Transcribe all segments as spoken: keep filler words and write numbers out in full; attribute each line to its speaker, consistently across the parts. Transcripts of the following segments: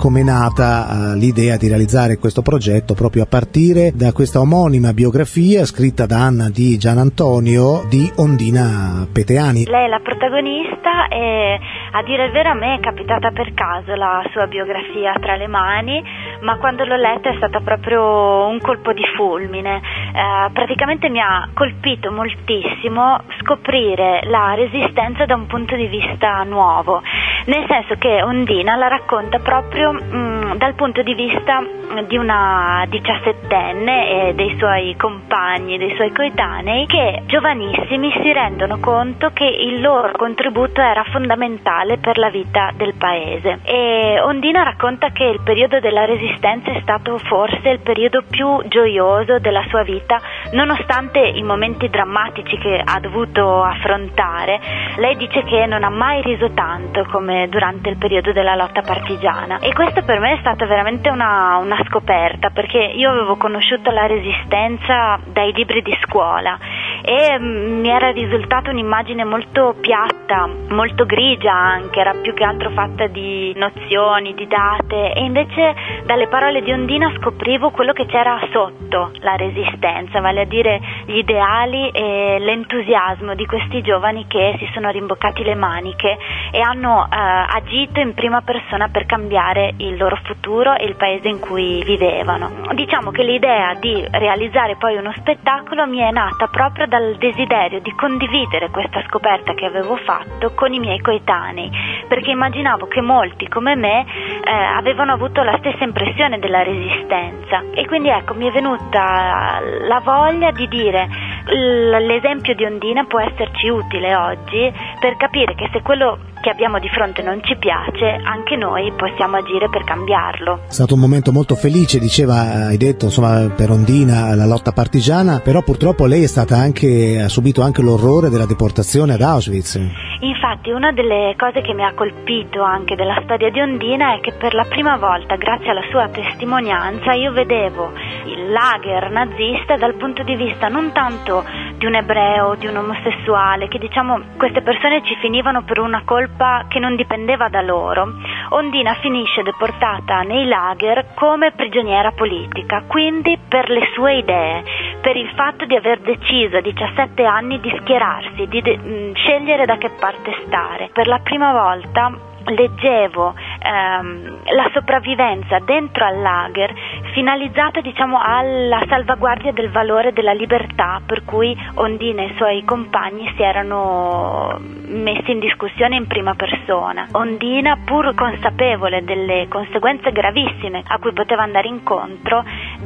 Speaker 1: come è nata uh, l'idea di realizzare questo progetto proprio a partire da questa omonima biografia scritta da Anna Di Gianantonio di Ondina Peteani.
Speaker 2: Lei è la protagonista e, a dire il vero, a me è capitata per caso la sua biografia tra le mani, ma quando l'ho letta è stata proprio un colpo di fulmine. Eh, praticamente mi ha colpito moltissimo scoprire la resistenza da un punto di vista nuovo, nel senso che Ondina la racconta proprio mh, dal punto di vista di una diciassettenne e dei suoi compagni, dei suoi coetanei, che giovanissimi si rendono conto che il loro contributo era fondamentale per la vita del paese. E Ondina racconta che il periodo della resistenza è stato forse il periodo più gioioso della sua vita, nonostante i momenti drammatici che ha dovuto affrontare. Lei dice che non ha mai riso tanto come durante il periodo della lotta partigiana, e questo per me è stata veramente una, una scoperta, perché io avevo conosciuto la resistenza dai libri di scuola e mi era risultata un'immagine molto piatta, molto grigia anche, era più che altro fatta di nozioni, di date, e invece dalle parole di Ondina scoprivo quello che c'era sotto la resistenza, vale a dire gli ideali e l'entusiasmo di questi giovani che si sono rimboccati le maniche e hanno eh, agito in prima persona per cambiare il loro futuro e il paese in cui vivevano. Diciamo che l'idea di realizzare poi uno spettacolo mi è nata proprio dal desiderio di condividere questa scoperta che avevo fatto con i miei coetanei, perché immaginavo che molti come me eh, avevano avuto la stessa impressione della resistenza, e quindi ecco mi è venuta la voglia di dire l'esempio di Ondina può esserci utile oggi per capire che se quello che abbiamo di fronte non ci piace, anche noi possiamo agire per cambiarlo.
Speaker 1: È stato un momento molto felice, diceva, hai detto, insomma, per Ondina la lotta partigiana, però purtroppo lei è stata anche, ha subito anche l'orrore della deportazione ad Auschwitz.
Speaker 2: Infatti una delle cose che mi ha colpito anche della storia di Ondina è che per la prima volta, grazie alla sua testimonianza, io vedevo il lager nazista dal punto di vista non tanto di un ebreo, di un omosessuale, che diciamo queste persone ci finivano per una colpa che non dipendeva da loro. Ondina finisce deportata nei lager come prigioniera politica, quindi per le sue idee, per il fatto di aver deciso a diciassette anni di schierarsi, di de- mh, scegliere da che parte stare. Per la prima volta leggevo ehm, la sopravvivenza dentro al lager finalizzata diciamo alla salvaguardia del valore della libertà, per cui Ondina e i suoi compagni si erano messi in discussione in prima persona. Ondina, pur consapevole delle conseguenze gravissime a cui poteva andare incontro,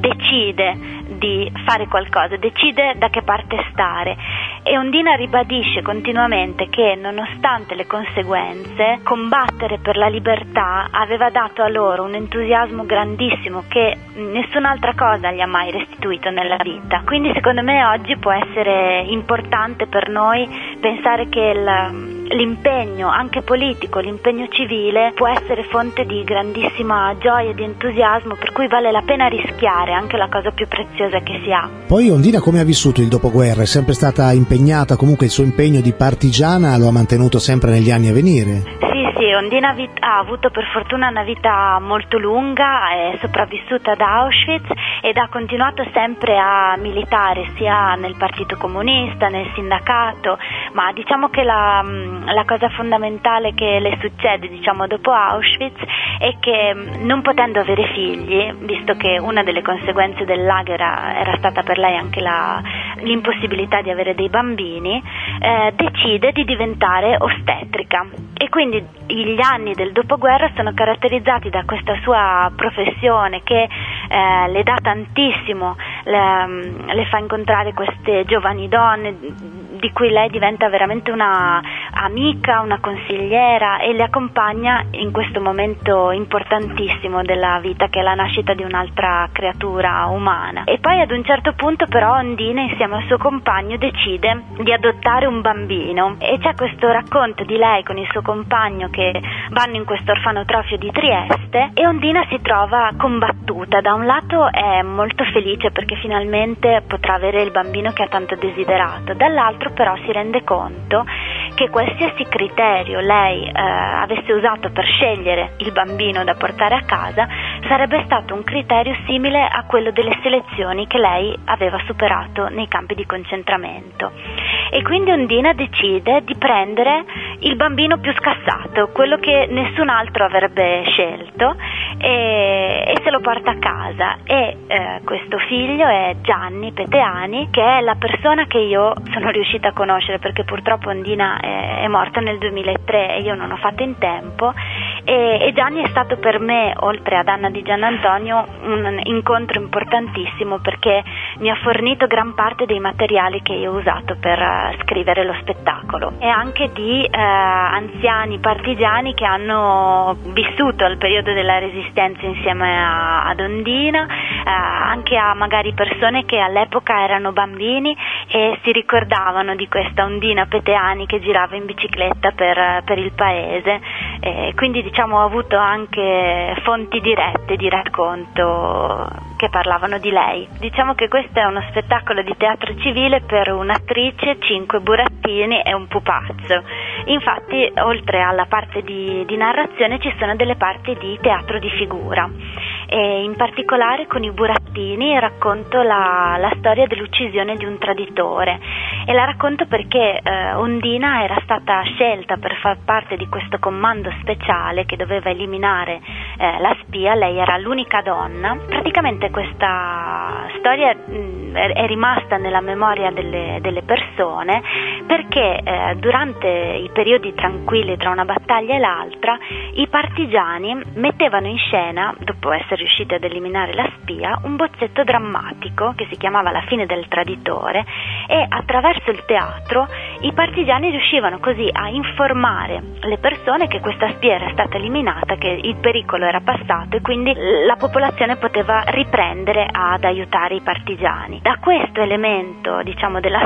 Speaker 2: decide di fare qualcosa, decide da che parte stare, e Ondina ribadisce continuamente che nonostante le conseguenze combattere per la libertà aveva dato a loro un entusiasmo grandissimo che nessun'altra cosa gli ha mai restituito nella vita. Quindi secondo me oggi può essere importante per noi pensare che il l'impegno anche politico, l'impegno civile può essere fonte di grandissima gioia e di entusiasmo, per cui vale la pena rischiare anche la cosa più preziosa che si ha.
Speaker 1: Poi Ondina come ha vissuto il dopoguerra? È sempre stata impegnata, comunque il suo impegno di partigiana lo ha mantenuto sempre negli anni a venire?
Speaker 2: Sì, Ondina ha avuto per fortuna una vita molto lunga, è sopravvissuta ad Auschwitz ed ha continuato sempre a militare sia nel Partito Comunista, nel sindacato, ma diciamo che la, la cosa fondamentale che le succede diciamo dopo Auschwitz è che, non potendo avere figli, visto che una delle conseguenze del lager era stata per lei anche la, l'impossibilità di avere dei bambini, eh, decide di diventare ostetrica, e quindi gli anni del dopoguerra sono caratterizzati da questa sua professione che eh, le dà tantissimo, le, le fa incontrare queste giovani donne di cui lei diventa veramente una amica, una consigliera, e le accompagna in questo momento importantissimo della vita, che è la nascita di un'altra creatura umana. E poi ad un certo punto però Ondina insieme al suo compagno decide di adottare un bambino, e c'è questo racconto di lei con il suo compagno che vanno in questo orfanotrofio di Trieste, e Ondina si trova combattuta. Da un lato è molto felice perché finalmente potrà avere il bambino che ha tanto desiderato, dall'altro però si rende conto che qualsiasi criterio lei eh, avesse usato per scegliere il bambino da portare a casa sarebbe stato un criterio simile a quello delle selezioni che lei aveva superato nei campi di concentramento. E quindi Ondina decide di prendere il bambino più scassato, quello che nessun altro avrebbe scelto, e, e se lo porta a casa. E eh, questo figlio è Gianni Peteani, che è la persona che io sono riuscita a conoscere, perché purtroppo Ondina è, è morta nel duemilatré e io non ho fatto in tempo. E, e Gianni è stato per me, oltre ad Anna di Gianantonio, un incontro importantissimo, perché mi ha fornito gran parte dei materiali che io ho usato per uh, scrivere lo spettacolo, e anche di uh, anziani partigiani che hanno vissuto il periodo della resistenza insieme a, ad Ondina, uh, anche a magari persone che all'epoca erano bambini e si ricordavano di questa Ondina Peteani che girava in bicicletta per, per il paese. E quindi diciamo ho avuto anche fonti dirette di racconto che parlavano di lei. Diciamo che questo è uno spettacolo di teatro civile per un'attrice, cinque burattini e un pupazzo. Infatti, oltre alla parte di, di narrazione, ci sono delle parti di teatro di figura. E in particolare con i burattini racconto la, la storia dell'uccisione di un traditore, e la racconto perché eh, Ondina era stata scelta per far parte di questo comando speciale che doveva eliminare eh, la spia. Lei era l'unica donna. Praticamente questa storia mh, è rimasta nella memoria delle, delle persone perché eh, durante i periodi tranquilli tra una battaglia e l'altra i partigiani mettevano in scena, dopo essere riusciti ad eliminare la spia, un bozzetto drammatico che si chiamava La fine del traditore, e attraverso il teatro i partigiani riuscivano così a informare le persone che questa spia era stata eliminata, che il pericolo era passato e quindi la popolazione poteva riprendere ad aiutare i partigiani. Da questo elemento, diciamo, della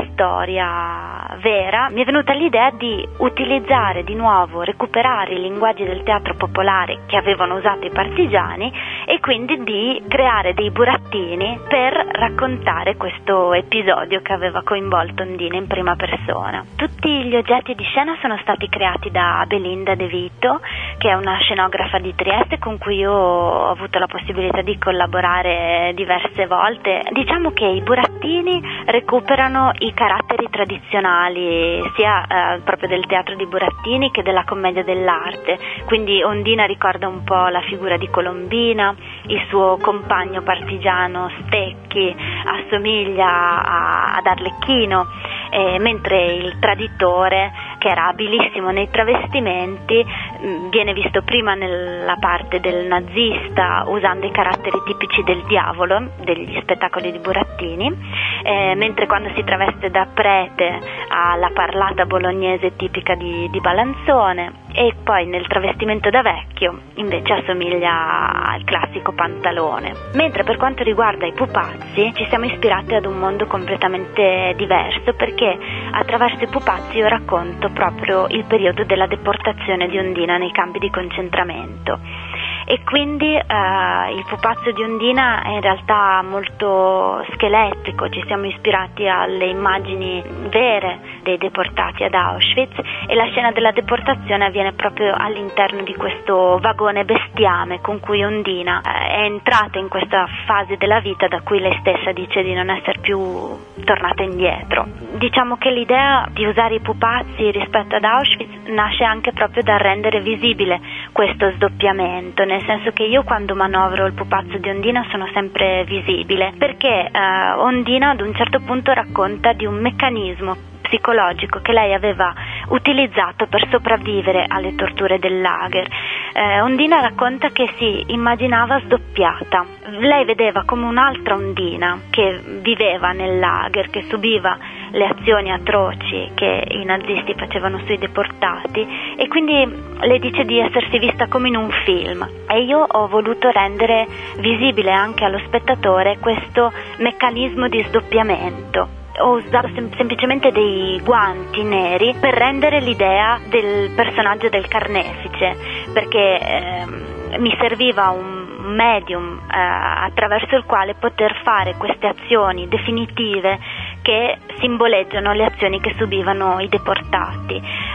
Speaker 2: storia vera mi è venuta l'idea di utilizzare di nuovo, recuperare i linguaggi del teatro popolare che avevano usato i partigiani, e quindi di creare dei burattini per raccontare questo episodio che aveva coinvolto Ondina in prima persona. Tutti gli oggetti di scena sono stati creati da Belinda De Vito, che è una scenografa di Trieste con cui io ho avuto la possibilità di collaborare diverse volte. Diciamo che i burattini recuperano i caratteri tradizionali sia eh, proprio del teatro di burattini che della commedia dell'arte, quindi Ondina ricorda un po' la figura di Colombina, il suo compagno partigiano Stecchi assomiglia a, ad Arlecchino, eh, mentre il traditore, che era abilissimo nei travestimenti, mh, viene visto prima nella parte del nazista usando i caratteri tipici del diavolo degli spettacoli di burattini, eh, mentre quando si traveste da prete ha la parlata bolognese tipica di, di Balanzone, e poi nel travestimento da vecchio invece assomiglia al classico pantalone. Mentre per quanto riguarda i pupazzi ci siamo ispirati ad un mondo completamente diverso, perché attraverso i pupazzi io racconto proprio il periodo della deportazione di Ondina nei campi di concentramento. E quindi eh, il pupazzo di Ondina è in realtà molto scheletrico, ci siamo ispirati alle immagini vere dei deportati ad Auschwitz, e la scena della deportazione avviene proprio all'interno di questo vagone bestiame con cui Ondina eh, è entrata in questa fase della vita da cui lei stessa dice di non essere più tornata indietro. Diciamo che l'idea di usare i pupazzi rispetto ad Auschwitz nasce anche proprio dal rendere visibile questo sdoppiamento, nel senso che io quando manovro il pupazzo di Ondina sono sempre visibile, perché eh, Ondina ad un certo punto racconta di un meccanismo psicologico che lei aveva utilizzato per sopravvivere alle torture del lager. Eh, Ondina racconta che si immaginava sdoppiata. Lei vedeva come un'altra Ondina che viveva nel lager, che subiva le azioni atroci che i nazisti facevano sui deportati, e quindi le dice di essersi vista come in un film, e io ho voluto rendere visibile anche allo spettatore questo meccanismo di sdoppiamento. Ho usato sem- semplicemente dei guanti neri per rendere l'idea del personaggio del carnefice, perché ehm, mi serviva un medium eh, attraverso il quale poter fare queste azioni definitive che simboleggiano le azioni che subivano i deportati.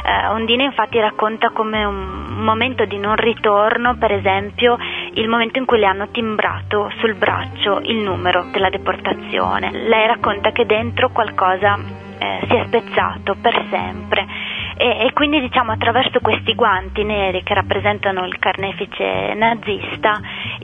Speaker 2: Eh, Ondina infatti racconta come un momento di non ritorno, per esempio, il momento in cui le hanno timbrato sul braccio il numero della deportazione. Lei racconta che dentro qualcosa eh, si è spezzato per sempre. E, e quindi diciamo attraverso questi guanti neri che rappresentano il carnefice nazista,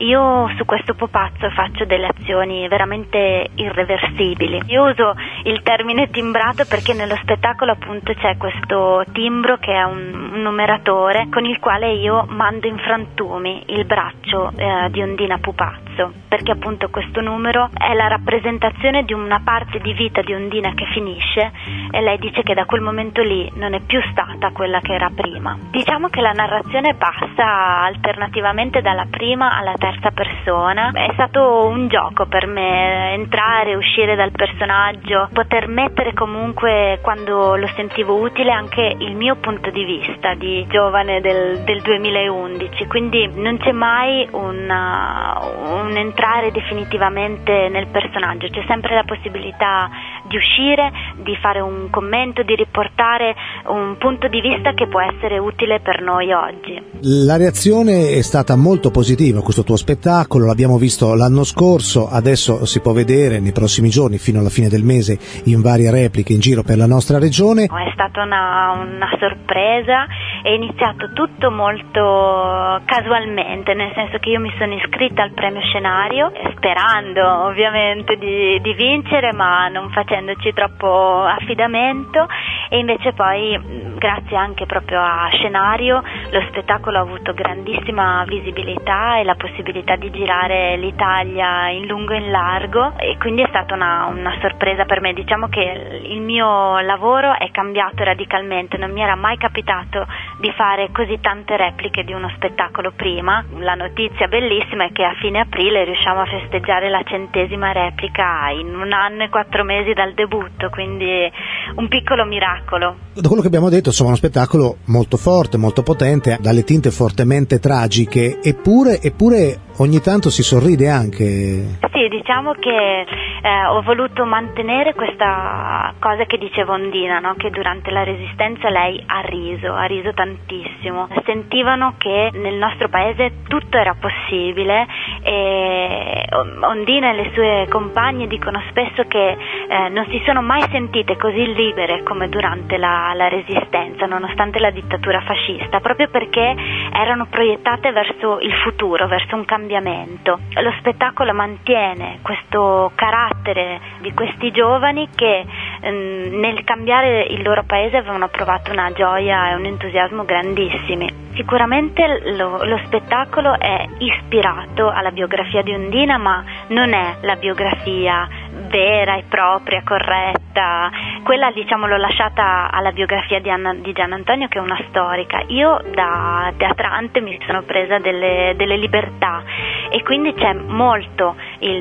Speaker 2: io su questo pupazzo faccio delle azioni veramente irreversibili. Io uso il termine timbrato perché nello spettacolo appunto c'è questo timbro che è un, un numeratore con il quale io mando in frantumi il braccio eh, di Ondina Pupazzo, perché appunto questo numero è la rappresentazione di una parte di vita di Ondina che finisce, e lei dice che da quel momento lì non è più stata quella che era prima. Diciamo che la narrazione passa alternativamente dalla prima alla terza persona. È stato un gioco per me entrare e uscire dal personaggio, poter mettere comunque, quando lo sentivo utile, anche il mio punto di vista di giovane del, del duemilaundici, quindi non c'è mai una, un entrare definitivamente nel personaggio, c'è sempre la possibilità di uscire, di fare un commento, di riportare un punto di vista che può essere utile per noi oggi.
Speaker 1: La reazione è stata molto positiva a questo tuo spettacolo, l'abbiamo visto l'anno scorso, adesso si può vedere nei prossimi giorni fino alla fine del mese in varie repliche in giro per la nostra regione.
Speaker 2: È stata una, una sorpresa, è iniziato tutto molto casualmente, nel senso che io mi sono iscritta al premio scenario sperando ovviamente di, di vincere, ma non facendoci troppo affidamento, e invece poi grazie anche proprio a Scenario lo spettacolo ha avuto grandissima visibilità e la possibilità di girare l'Italia in lungo e in largo, e quindi è stata una, una sorpresa per me. Diciamo che il mio lavoro è cambiato radicalmente, non mi era mai capitato di fare così tante repliche di uno spettacolo prima. La notizia bellissima è che a fine aprile riusciamo a festeggiare la centesima replica in un anno e quattro mesi dal debutto, quindi un piccolo miracolo.
Speaker 1: Da quello che abbiamo detto, insomma, uno spettacolo molto forte, molto potente, dalle tinte fortemente tragiche, eppure, eppure ogni tanto si sorride anche.
Speaker 2: Sì, diciamo che eh, ho voluto mantenere questa cosa che diceva Ondina, no? Che durante la Resistenza lei ha riso, ha riso tantissimo. Sentivano che nel nostro paese tutto era possibile, e Ondina e le sue compagne dicono spesso che eh, non si sono mai sentite così libere come durante la, la Resistenza, nonostante la dittatura fascista, proprio perché erano proiettate verso il futuro, verso un cambiamento. Lo spettacolo mantiene questo carattere di questi giovani che ehm, nel cambiare il loro paese avevano provato una gioia e un entusiasmo grandissimi. Sicuramente lo, lo spettacolo è ispirato alla biografia di Ondina, ma non è la biografia vera e propria, corretta. Quella, diciamo, l'ho lasciata alla biografia di, Anna, di Gian Antonio, che è una storica. Io da teatrante mi sono presa delle, delle libertà, e quindi c'è molto il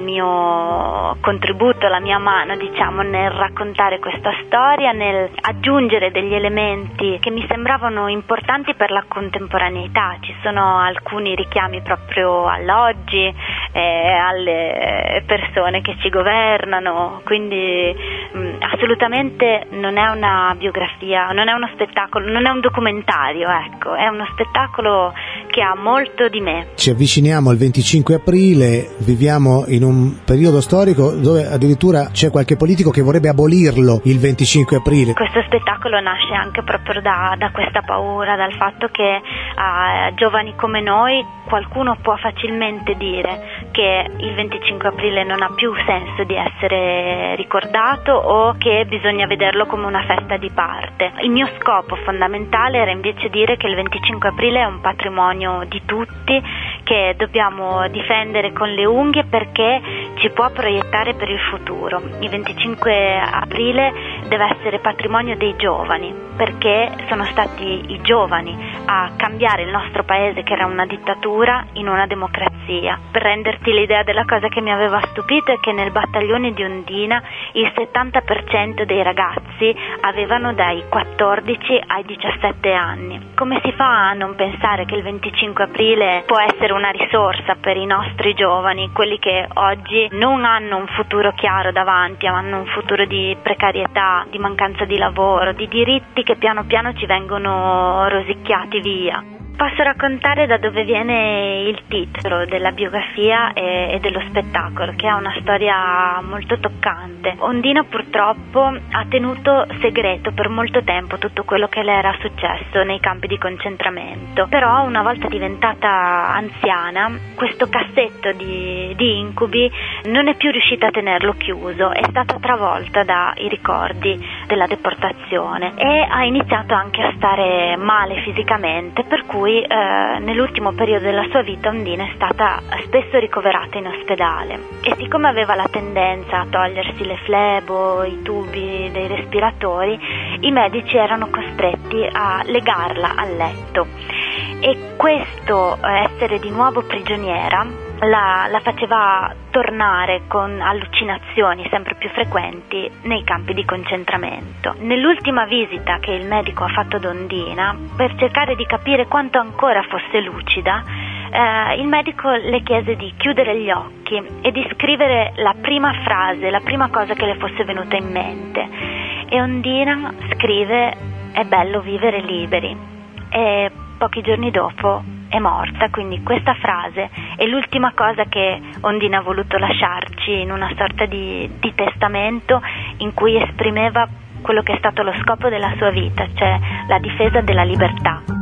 Speaker 2: mio contributo, la mia mano, diciamo, nel raccontare questa storia, nel aggiungere degli elementi che mi sembravano importanti per la contemporaneità. Ci sono alcuni richiami proprio all'oggi, eh, alle persone che ci governano, quindi mh, assolutamente non è una biografia, non è uno spettacolo, non è un documentario, ecco, è uno spettacolo che ha molto di me.
Speaker 1: Ci avviciniamo al venticinque aprile, viviamo in un periodo storico dove addirittura c'è qualche politico che vorrebbe abolirlo il venticinque aprile.
Speaker 2: Questo spettacolo nasce anche proprio da, da questa paura, dal fatto che a giovani come noi qualcuno può facilmente dire che il venticinque aprile non ha più senso di essere ricordato, o che bisogna vederlo come una festa di parte. Il mio scopo fondamentale era invece dire che il venticinque aprile è un patrimonio di tutti, che dobbiamo difendere con le unghie perché ci può proiettare per il futuro. Il venticinque aprile deve essere patrimonio dei giovani, perché sono stati i giovani a cambiare il nostro paese, che era una dittatura, in una democrazia. Per renderti l'idea della cosa che mi aveva stupito è che nel battaglione di Ondina il settanta per cento dei ragazzi avevano dai quattordici ai diciassette anni. Come si fa a non pensare che il venticinque aprile può essere una risorsa per i nostri giovani, quelli che oggi non hanno un futuro chiaro davanti, hanno un futuro di precarietà, povertà, di mancanza di lavoro, di diritti che piano piano ci vengono rosicchiati via. Posso raccontare da dove viene il titolo della biografia e, e dello spettacolo, che ha una storia molto toccante. Ondina purtroppo ha tenuto segreto per molto tempo tutto quello che le era successo nei campi di concentramento, però una volta diventata anziana questo cassetto di, di incubi non è più riuscita a tenerlo chiuso, è stata travolta dai ricordi della deportazione e ha iniziato anche a stare male fisicamente, per cui Eh, nell'ultimo periodo della sua vita Ondina è stata spesso ricoverata in ospedale e siccome aveva la tendenza a togliersi le flebo, i tubi dei respiratori, i medici erano costretti a legarla al letto e questo essere di nuovo prigioniera La, la faceva tornare con allucinazioni sempre più frequenti nei campi di concentramento. Nell'ultima visita che il medico ha fatto ad Ondina, per cercare di capire quanto ancora fosse lucida, eh, il medico le chiese di chiudere gli occhi e di scrivere la prima frase, la prima cosa che le fosse venuta in mente. E Ondina scrive: "È bello vivere liberi", e pochi giorni dopo è morta, quindi questa frase è l'ultima cosa che Ondina ha voluto lasciarci in una sorta di, di testamento in cui esprimeva quello che è stato lo scopo della sua vita, cioè la difesa della libertà.